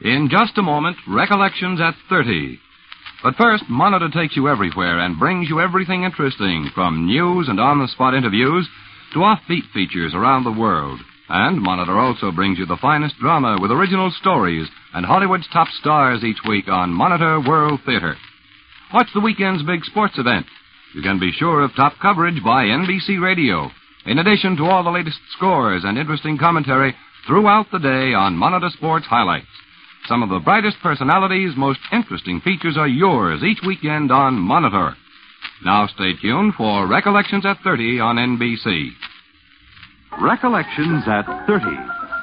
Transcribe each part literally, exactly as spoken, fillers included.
In just a moment, Recollections at thirty. But first, Monitor takes you everywhere and brings you everything interesting, from news and on-the-spot interviews to offbeat features around the world. And Monitor also brings you the finest drama with original stories and Hollywood's top stars each week on Monitor World Theater. Watch the weekend's big sports event. You can be sure of top coverage by N B C Radio, in addition to all the latest scores and interesting commentary throughout the day on Monitor Sports Highlights. Some of the brightest personalities, most interesting features are yours each weekend on Monitor. Now stay tuned for Recollections at thirty on N B C. Recollections at thirty.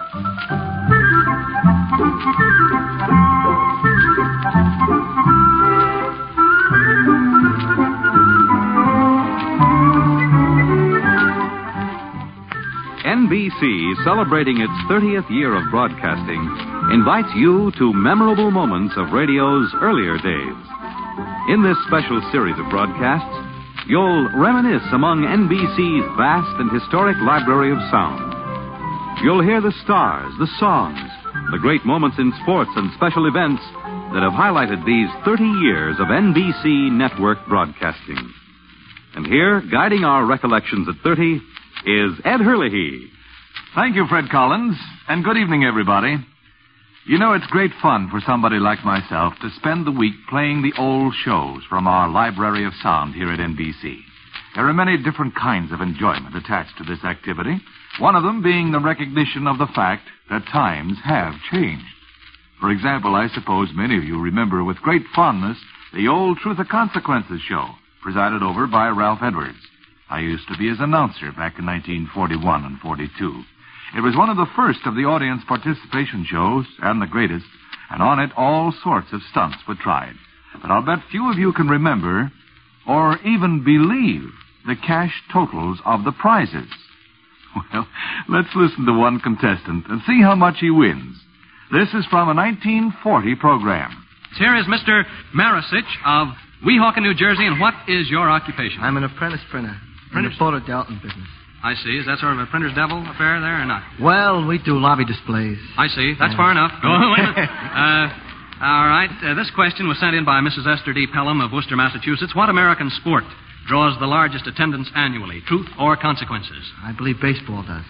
N B C, celebrating its thirtieth year of broadcasting, invites you to memorable moments of radio's earlier days. In this special series of broadcasts, you'll reminisce among N B C's vast and historic library of sound. You'll hear the stars, the songs, the great moments in sports and special events that have highlighted these thirty years of N B C network broadcasting. And here, guiding our recollections at thirty, is Ed Herlihy. Thank you, Fred Collins, and good evening, everybody. You know, it's great fun for somebody like myself to spend the week playing the old shows from our library of sound here at N B C. There are many different kinds of enjoyment attached to this activity, one of them being the recognition of the fact that times have changed. For example, I suppose many of you remember with great fondness the old Truth or Consequences show, presided over by Ralph Edwards. I used to be his announcer back in nineteen forty-one and forty-two. It was one of the first of the audience participation shows, and the greatest, and on it all sorts of stunts were tried. But I'll bet few of you can remember, or even believe, the cash totals of the prizes. Well, let's listen to one contestant and see how much he wins. This is from a nineteen forty program. Here is Mister Marasich of Weehawken, New Jersey, and what is your occupation? I'm an apprentice printer in the Porter Dalton business. I see. Is that sort of a printer's devil affair there or not? Well, we do lobby displays. I see. That's yeah. far enough. Go on. Wait a minute. Uh, all right. Uh, this question was sent in by Missus Esther D. Pelham of Worcester, Massachusetts. What American sport draws the largest attendance annually? Truth or Consequences? I believe baseball does.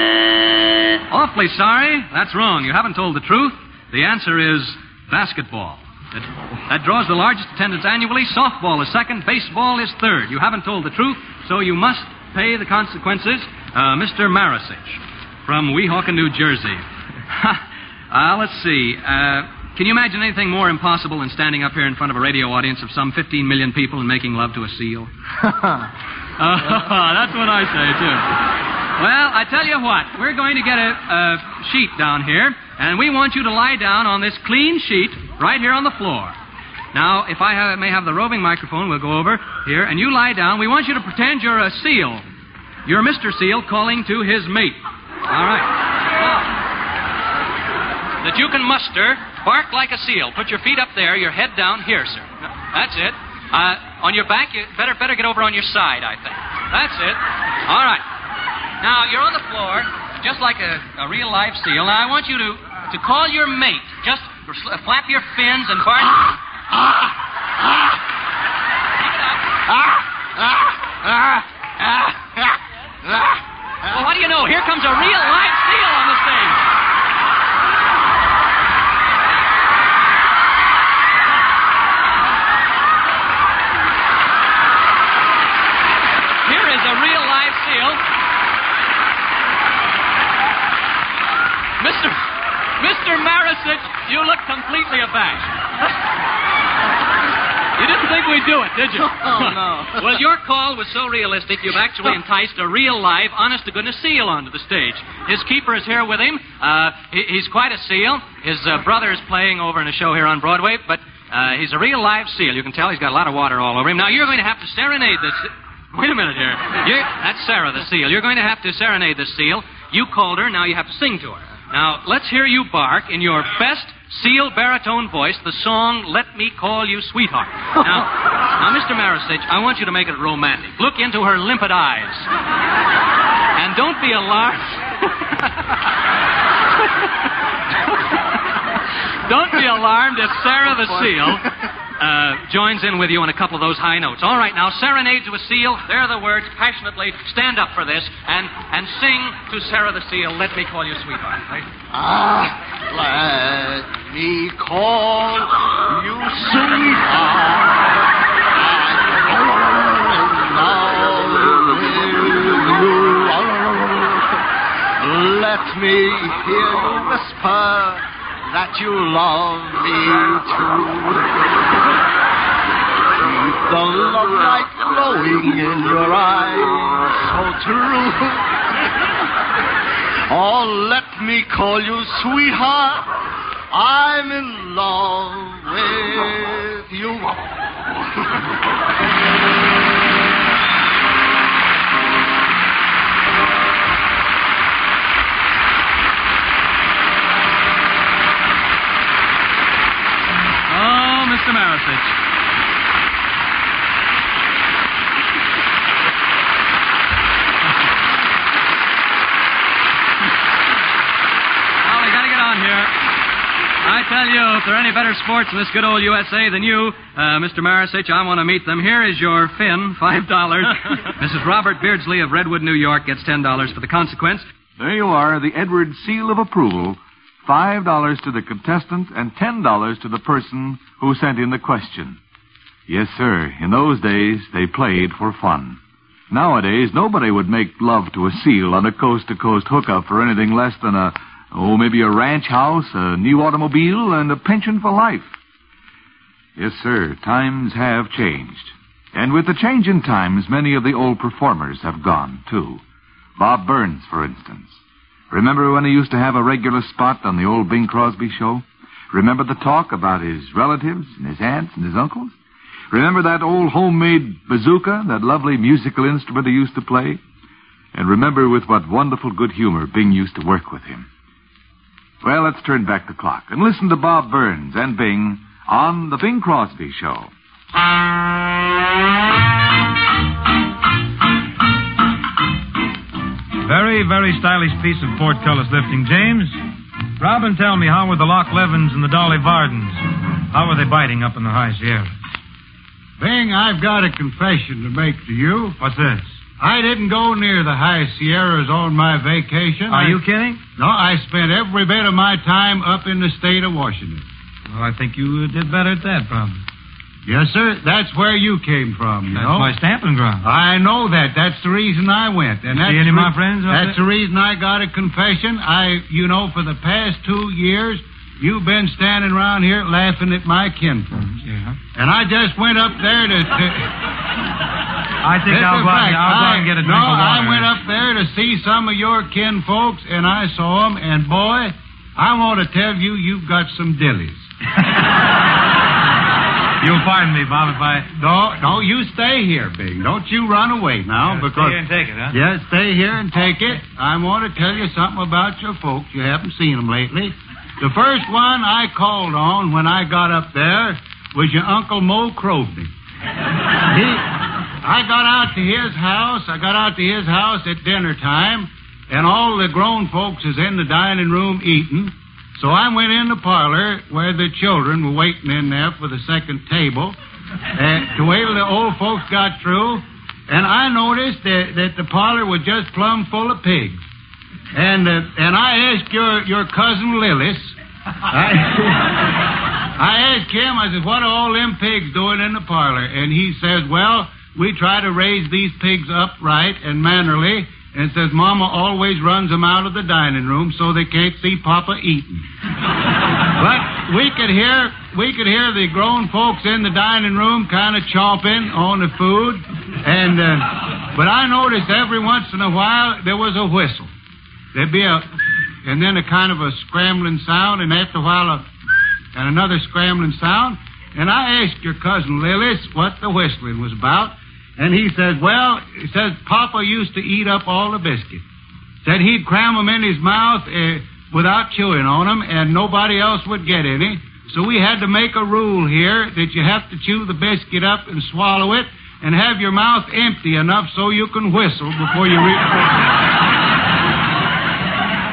Awfully sorry. That's wrong. You haven't told the truth. The answer is basketball. That, that draws the largest attendance annually. Softball is second. Baseball is third. You haven't told the truth, so you must pay the consequences. Uh, Mister Marasich from Weehawken, New Jersey. uh, let's see. Uh, can you imagine anything more impossible than standing up here in front of a radio audience of some fifteen million people and making love to a seal? uh, that's what I say, too. Well, I tell you what. We're going to get a, a sheet down here, and we want you to lie down on this clean sheet right here on the floor. Now, if I have, may have the roving microphone, we'll go over here, and you lie down. We want you to pretend you're a seal. You're Mister Seal calling to his mate. All right. Now, that you can muster, bark like a seal. Put your feet up there, your head down here, sir. That's it. Uh, on your back, you better better get over on your side, I think. That's it. All right. Now, you're on the floor, just like a, a real live seal. Now, I want you to, to call your mate. Just flap your fins and bark. Ah! Ah! Well, what do you know? Here comes a real live seal on the stage. Here is a real live seal. Mister Mister Marasich, you look completely abashed. You didn't think we'd do it, did you? Oh, no. Well, your call was so realistic, you've actually enticed a real, live, honest-to-goodness seal onto the stage. His keeper is here with him. Uh, he, he's quite a seal. His uh, brother is playing over in a show here on Broadway, but uh, he's a real, live seal. You can tell he's got a lot of water all over him. Now, you're going to have to serenade this... Wait a minute here. You're... That's Sarah, the seal. You're going to have to serenade the seal. You called her, now you have to sing to her. Now, let's hear you bark in your best seal baritone voice the song Let Me Call You Sweetheart. Now, now, Mister Marasich, I want you to make it romantic. Look into her limpid eyes. And don't be alarmed. don't, alarmed if Sarah the Seal uh, joins in with you on a couple of those high notes. All right, now, serenade to a seal. There are the words, passionately. Stand up for this and, and sing to Sarah the Seal, Let Me Call You Sweetheart. Right? Ah, let me call you sweetheart. Let me hear you whisper that you love me too. Keep the love light glowing in your eyes, so true. Oh, let me call you sweetheart. I'm in love with you. Mister Marisich. Well, we got to get on here. I tell you, if there are any better sports in this good old U S A than you, uh, Mister Marisich, I want to meet them. Here is your Finn, five dollars. Missus Robert Beardsley of Redwood, New York, gets ten dollars for the consequence. There you are, the Edward seal of approval. Five dollars to the contestant and ten dollars to the person who sent in the question. Yes, sir. In those days, they played for fun. Nowadays, nobody would make love to a seal on a coast-to-coast hookup for anything less than a, oh, maybe a ranch house, a new automobile, and a pension for life. Yes, sir. Times have changed. And with the change in times, many of the old performers have gone, too. Bob Burns, for instance. Remember when he used to have a regular spot on the old Bing Crosby show? Remember the talk about his relatives and his aunts and his uncles? Remember that old homemade bazooka, that lovely musical instrument he used to play? And remember with what wonderful good humor Bing used to work with him. Well, let's turn back the clock and listen to Bob Burns and Bing on the Bing Crosby Show. Very, very stylish piece of portcullis lifting, James. Robin, tell me, how were the Loch Levins and the Dolly Vardens? How were they biting up in the High Sierra? Bing, I've got a confession to make to you. What's this? I didn't go near the High Sierras on my vacation. Are I, you kidding? No, I spent every bit of my time up in the state of Washington. Well, I think you did better at that, probably. Yes, sir. That's where you came from, you That's know. my stamping ground. I know that. That's the reason I went. And that's See any of the, my friends? That's there? the reason I got a confession. I, you know, for the past two years, you've been standing around here laughing at my kinfolk. Yeah. And I just went up there to... to I think I'll go, out, I'll go out and get a drink no, of water. I went up there to see some of your kinfolks, and I saw them, and boy, I want to tell you, you've got some dillies. You'll pardon me, Bob, if I... No, no, you stay here, Bing. Don't you run away now, Yeah, because... stay here and take it, huh? Yeah, stay here and take it. I want to tell you something about your folks. You haven't seen them lately. The first one I called on when I got up there was your Uncle Mo Crosby. He... I got out to his house. I got out to his house at dinner time, and all the grown folks is in the dining room eating. So I went in the parlor where the children were waiting in there for the second table uh, to wait till the old folks got through. And I noticed that, that the parlor was just plumb full of pigs. And uh, and I asked your, your cousin Lillis, I, I asked him, I said, what are all them pigs doing in the parlor? And he says, well, we try to raise these pigs upright and mannerly, and says Mama always runs them out of the dining room so they can't see Papa eating. But we could hear we could hear the grown folks in the dining room kind of chomping on the food, and uh, but I noticed every once in a while there was a whistle. There'd be a, and then a kind of a scrambling sound, and after a while, a, and another scrambling sound. And I asked your cousin Lillis what the whistling was about. And he says, well, he says, Papa used to eat up all the biscuits. Said he'd cram them in his mouth uh, without chewing on them, and nobody else would get any. So we had to make a rule here that you have to chew the biscuit up and swallow it and have your mouth empty enough so you can whistle before you reach for it.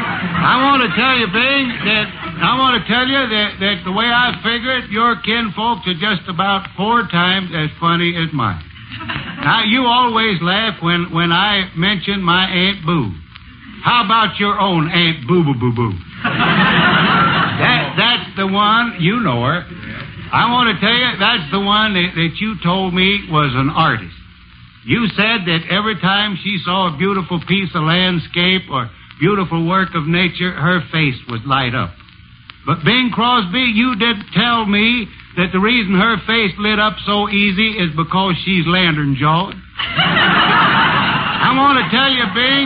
I want to tell you, Bing, that I want to tell you that, that the way I figure it, your kinfolks are just about four times as funny as mine. Now, you always laugh when, when I mention my Aunt Boo. How about your own Aunt Boo Boo Boo Boo? That, that's the one, you know her. I want to tell you, that's the one that, that you told me was an artist. You said that every time she saw a beautiful piece of landscape or beautiful work of nature, her face would light up. But Bing Crosby, you did tell me that the reason her face lit up so easy is because she's lantern-jawed. I want to tell you, Bing,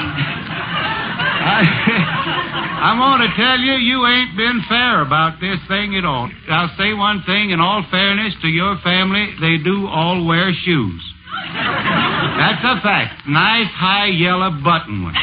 I, I want to tell you, you ain't been fair about this thing at all. I'll say one thing, in all fairness to your family, they do all wear shoes. That's a fact. Nice, high, yellow button ones.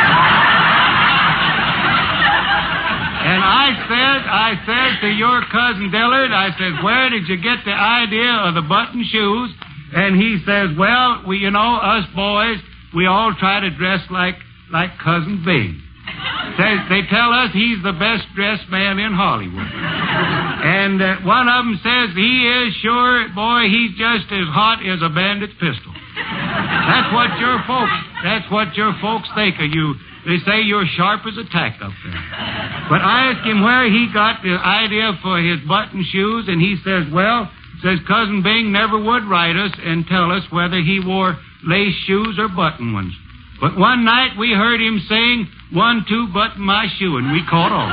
And I said, I said to your cousin Dillard, I said, where did you get the idea of the button shoes? And he says, well, we, you know, us boys, we all try to dress like, like Cousin Bing. Says, they tell us he's the best dressed man in Hollywood. And uh, one of them says he is sure, boy, he's just as hot as a bandit's pistol. That's what your folks, that's what your folks think of you. They say you're sharp as a tack up there. But I asked him where he got the idea for his button shoes, and he says, well, says Cousin Bing never would write us and tell us whether he wore lace shoes or button ones. But one night we heard him saying, one, two, button my shoe, and we caught on.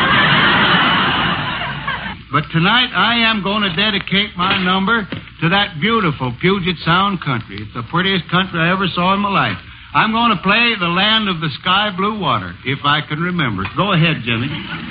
But tonight I am going to dedicate my number to that beautiful Puget Sound country. It's the prettiest country I ever saw in my life. I'm going to play The Land of the Sky Blue Water, if I can remember. Go ahead, Jimmy.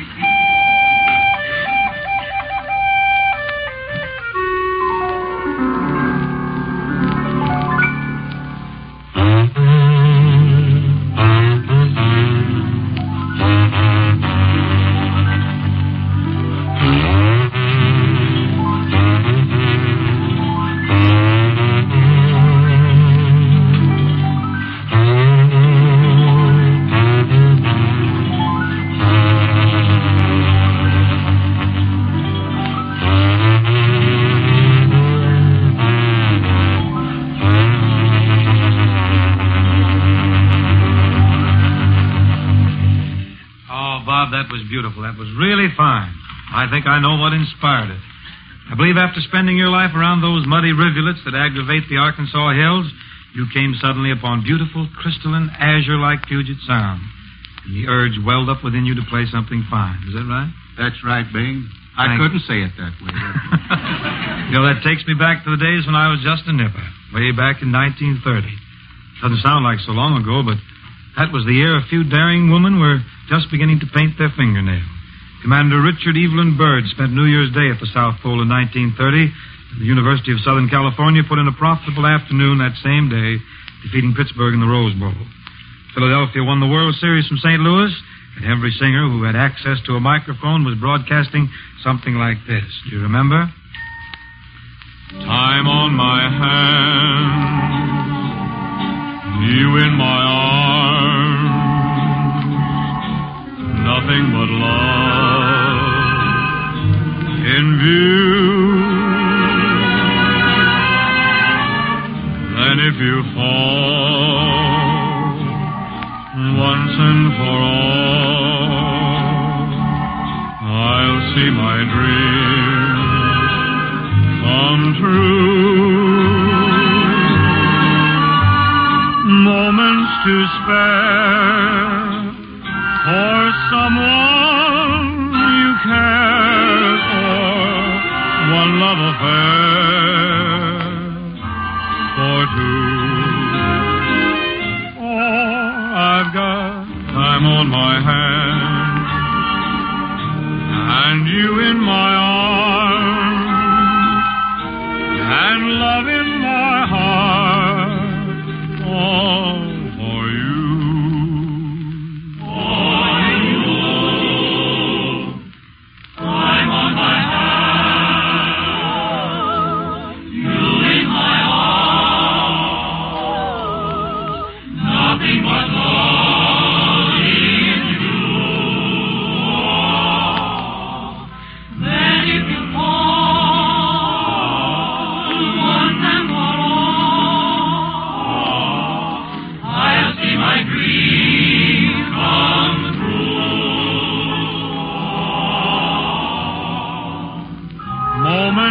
That was really fine. I think I know what inspired it. I believe after spending your life around those muddy rivulets that aggravate the Arkansas hills, you came suddenly upon beautiful, crystalline, azure-like Puget Sound. And the urge welled up within you to play something fine. Is that right? That's right, Bing. I Thank couldn't say it that way. You know, that takes me back to the days when I was just a nipper, way back in nineteen thirty. Doesn't sound like so long ago, but that was the year a few daring women were just beginning to paint their fingernails. Commander Richard Evelyn Byrd spent New Year's Day at the South Pole in nineteen thirty. The University of Southern California put in a profitable afternoon that same day, defeating Pittsburgh in the Rose Bowl. Philadelphia won the World Series from Saint Louis, and every singer who had access to a microphone was broadcasting something like this. Do you remember? Time on my hand, you in my arms, nothing but love in view. Then if you fall once and for all, I'll see my dreams come true. Moments to spare for someone you care for, one love affair for two. Oh, I've got time on my hands and you in my arms and love in my heart, all for you.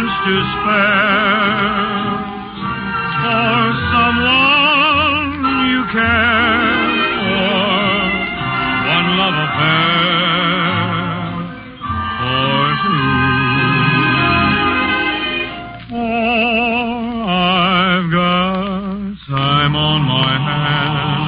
chance to spare for someone you care for, one love affair or two. All I've got time on my hands.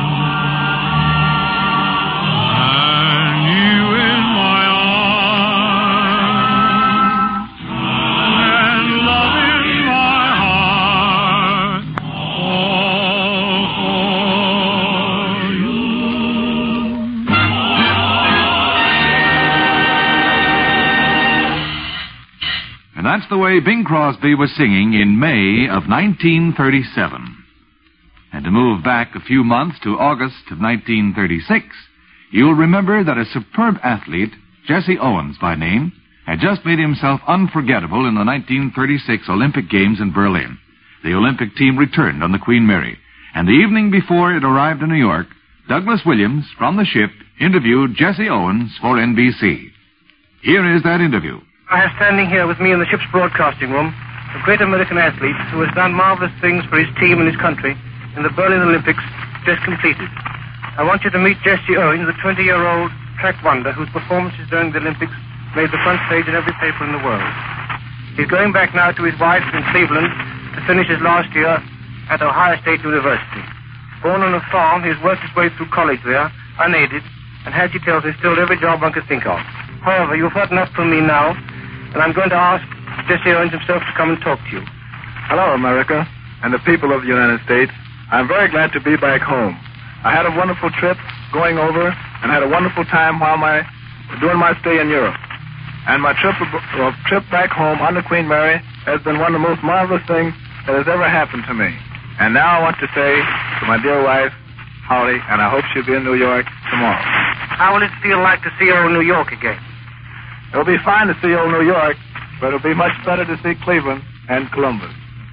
That's the way Bing Crosby was singing in May of nineteen thirty-seven. And to move back a few months to August of nineteen thirty-six, you'll remember that a superb athlete, Jesse Owens by name, had just made himself unforgettable in the nineteen thirty-six Olympic Games in Berlin. The Olympic team returned on the Queen Mary, and the evening before it arrived in New York, Douglas Williams, from the ship, interviewed Jesse Owens for N B C. Here is that interview. I have standing here with me in the ship's broadcasting room a great American athlete who has done marvelous things for his team and his country in the Berlin Olympics just completed. I want you to meet Jesse Owens, the twenty-year-old track wonder whose performances during the Olympics made the front page in every paper in the world. He's going back now to his wife in Cleveland to finish his last year at Ohio State University. Born on a farm, he has worked his way through college there, unaided, and as he tells, has filled every job one could think of. However, you've heard enough from me now, and I'm going to ask Jesse Owens himself to come and talk to you. Hello, America, and the people of the United States. I'm very glad to be back home. I had a wonderful trip going over and had a wonderful time while my during my stay in Europe. And my trip, uh, trip back home on the Queen Mary has been one of the most marvelous things that has ever happened to me. And now I want to say to my dear wife, Holly, and I hope she'll be in New York tomorrow. How will it feel like to see her in New York again? It'll be fine to see old New York, but it'll be much better to see Cleveland and Columbus.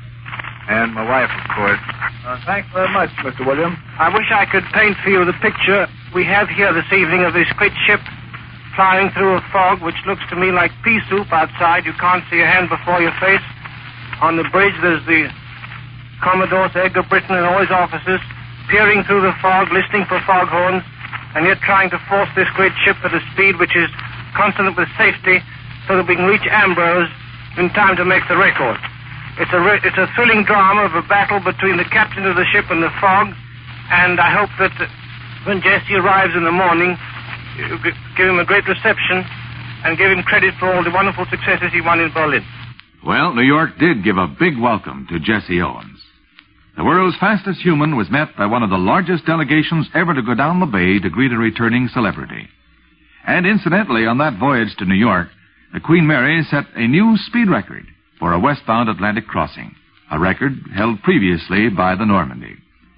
And my wife, of course. Uh, thanks very much, Mister Williams. I wish I could paint for you the picture we have here this evening of this great ship flying through a fog which looks to me like pea soup outside. You can't see a hand before your face. On the bridge there's the Commodore, Sir Edgar Britton, and all his officers peering through the fog, listening for foghorns, and yet trying to force this great ship at a speed which is consonant with safety so that we can reach Ambrose in time to make the record. It's a, re- it's a thrilling drama of a battle between the captain of the ship and the fog, and I hope that when Jesse arrives in the morning, you give him a great reception and give him credit for all the wonderful successes he won in Berlin. Well, New York did give a big welcome to Jesse Owens. The world's fastest human was met by one of the largest delegations ever to go down the bay to greet a returning celebrity. And incidentally, on that voyage to New York, the Queen Mary set a new speed record for a westbound Atlantic crossing, a record held previously by the Normandy.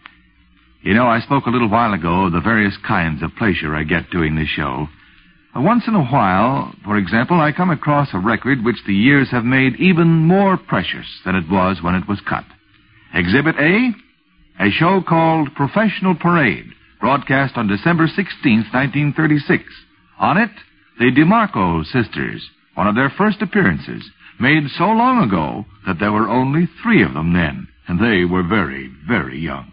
You know, I spoke a little while ago of the various kinds of pleasure I get doing this show. Once in a while, for example, I come across a record which the years have made even more precious than it was when it was cut. Exhibit A, a show called Professional Parade, broadcast on December sixteenth, nineteen thirty-six. On it, the DeMarco sisters, one of their first appearances, made so long ago that there were only three of them then, and they were very, very young.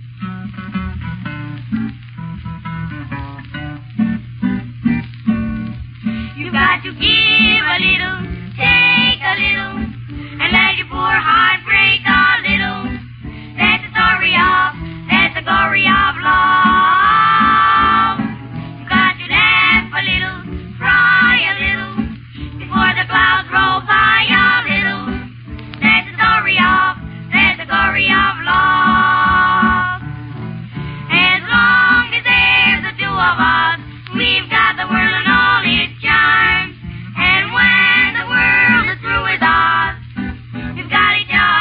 You got to give a little, take a little, and let your poor heart break a little. That's the story of, that's the glory of love. You got to laugh a little, cry a little, before the clouds roll by a little. That's the story of, that's the glory of love. As long as there's the two of us, we've got the world and all its charms. And when the world is through with us, we've got each other.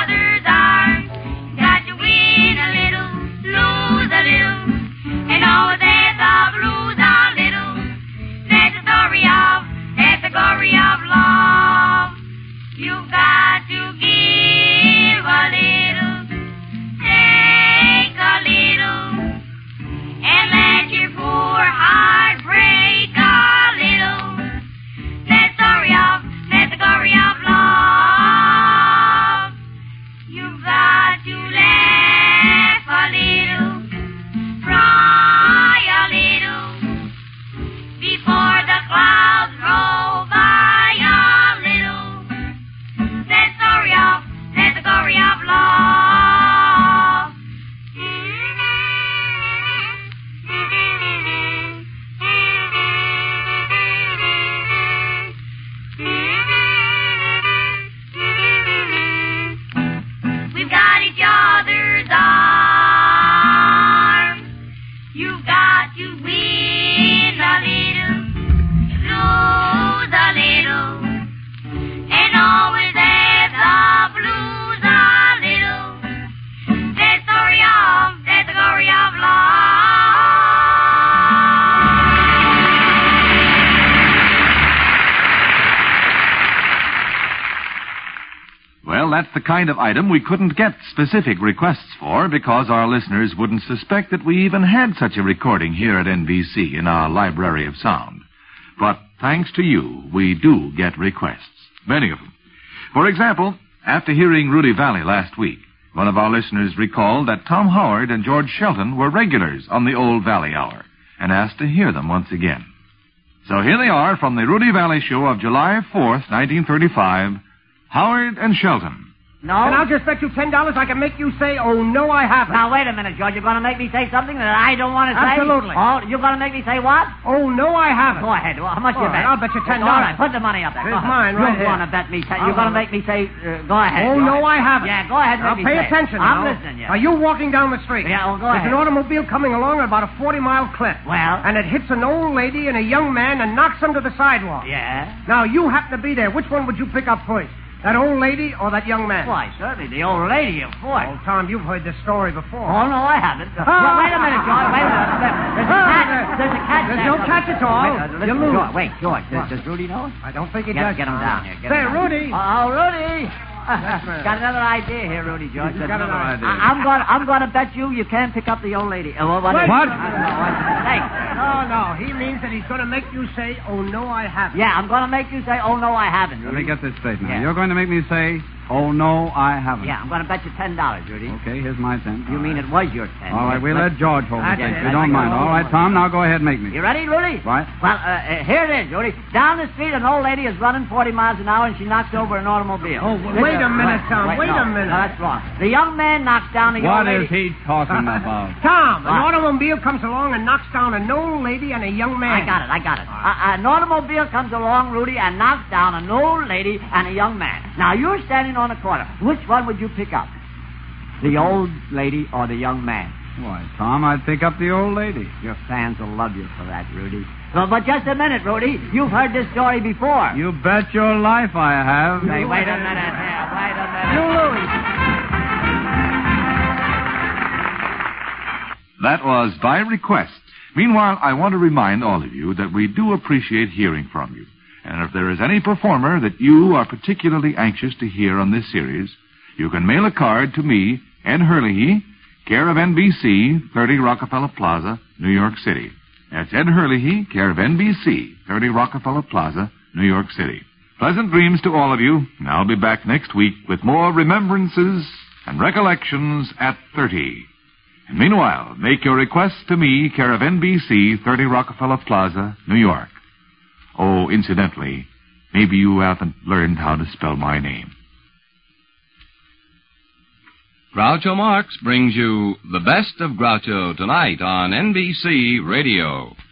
that's the kind of item we couldn't get specific requests for because our listeners wouldn't suspect that we even had such a recording here at N B C in our Library of Sound. But thanks to you, we do get requests. Many of them. For example, after hearing Rudy Valley last week, one of our listeners recalled that Tom Howard and George Shelton were regulars on the Old Valley Hour and asked to hear them once again. So here they are from the Rudy Valley Show of July fourth, nineteen thirty-five, Howard and Shelton. No? And I'll just bet you ten dollars I can make you say, oh, no, I haven't. Now, wait a minute, George. You're going to make me say something that I don't want to say? Absolutely. Oh, you're going to make me say what? Oh, no, I haven't. Go ahead. Well, how much All you right, bet? I'll bet you ten dollars. All right, put the money up there. Here's Go mine you're right here. You're going to bet me. Say, you're going to make me say, uh, go ahead. Oh, go no, ahead. I haven't. Yeah, go ahead. Now, Make me pay say attention it. I'm now. listening, yeah. Are you walking down the street? Yeah, well, go There's ahead. an automobile coming along at about a forty-mile clip. Well? And it hits an old lady and a young man and knocks them to the sidewalk. Yeah? Now, you happen to be there. Which one would you pick up first? That old lady or that young man? Why, certainly the old lady, of course. Oh, Tom, you've heard this story before. Oh, no, I haven't. Well, wait a minute, George. Wait a minute. There's a catch. There's a catch. There's no catch at all. Wait, uh, listen, You lose. George, wait, George. Does, does Rudy know it? I don't think he Get, does. get him down here. Get Say, him down. Rudy. Oh, Rudy. Yes, ma'am. Got another idea here, Rudy, George. You've got another idea. I, I'm going. I'm going to bet you you can't pick up the old lady. Uh, what? Wait. What? What? Hey. No, no. He means that he's going to make you say, oh, no, I haven't. Yeah, I'm going to make you say, oh no, I haven't. Let me get this straight now. Yeah. You're going to make me say, oh, no, I haven't. Yeah, I'm going to bet you ten dollars, Rudy. Okay, here's my ten. You mean it was your ten? All right, we'll let George hold it. That's If it. you don't mind. All right, Tom, now go ahead and make me. You ready, Rudy? Right. Well, uh, uh, here it is, Rudy. Down the street, an old lady is running forty miles an hour, and she knocks over an automobile. Oh, well, wait a minute, Tom. Wait no, a minute. No, that's wrong. The young man knocks down the What old lady. is he talking about? Tom, an What? automobile comes along and knocks down an old lady and a young man. I got it, I got it. Uh, an automobile comes along, Rudy, and knocks down an old lady and a young man. Now, you're standing on the corner. Which one would you pick up? The old lady or the young man? Why, Tom, I'd pick up the old lady. Your fans will love you for that, Rudy. Well, but just a minute, Rudy. You've heard this story before. You bet your life I have. Say, wait a minute here. Wait a minute. You lose. That was by request. Meanwhile, I want to remind all of you that we do appreciate hearing from you. And if there is any performer that you are particularly anxious to hear on this series, you can mail a card to me, Ed Hurley, care of N B C, thirty Rockefeller Plaza, New York City. That's Ed Hurley, care of N B C, thirty Rockefeller Plaza, New York City. Pleasant dreams to all of you, and I'll be back next week with more remembrances and recollections at thirty. And meanwhile, make your requests to me, care of N B C, thirty Rockefeller Plaza, New York. Oh, incidentally, maybe you haven't learned how to spell my name. Groucho Marx brings you the best of Groucho tonight on N B C Radio.